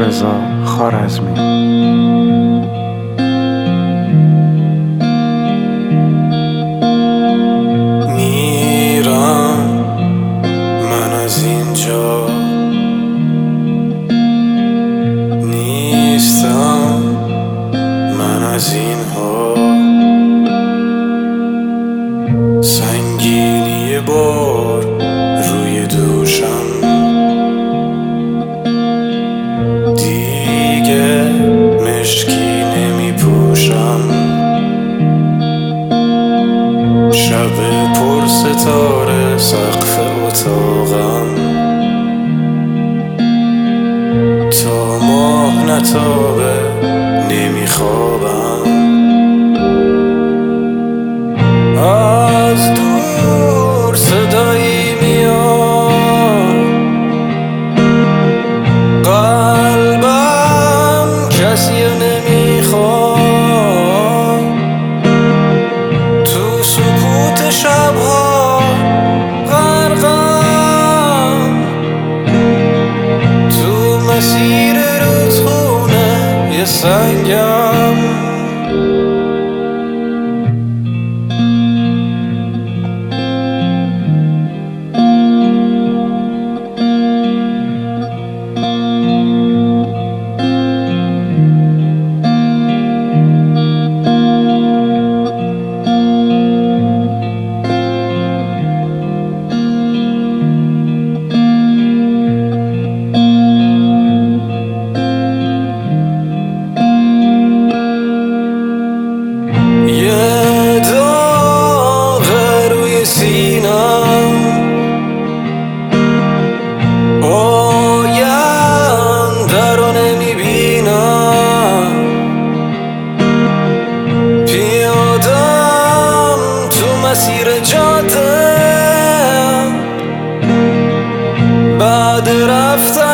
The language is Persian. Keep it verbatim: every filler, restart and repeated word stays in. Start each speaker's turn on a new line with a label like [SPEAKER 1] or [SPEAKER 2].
[SPEAKER 1] رضا خوارزمی.
[SPEAKER 2] میرم من از اینجا، نیستم من از اینها. سنگینی بار روی دوشم، دیگه مشکی نمی پوشم. شب پر ستاره سقف اتاقم، تا ماه نتابه نمی خوابم. از دور صدایی میاد، قلبم کسی نمیخواد. تو سکوت شبها غرقم، تو مسیر رودخونه یه سنگم. یه داغ روی سینم، آینده رو نمیبینم. پیادم تو مسیر جاده، بعد رفتم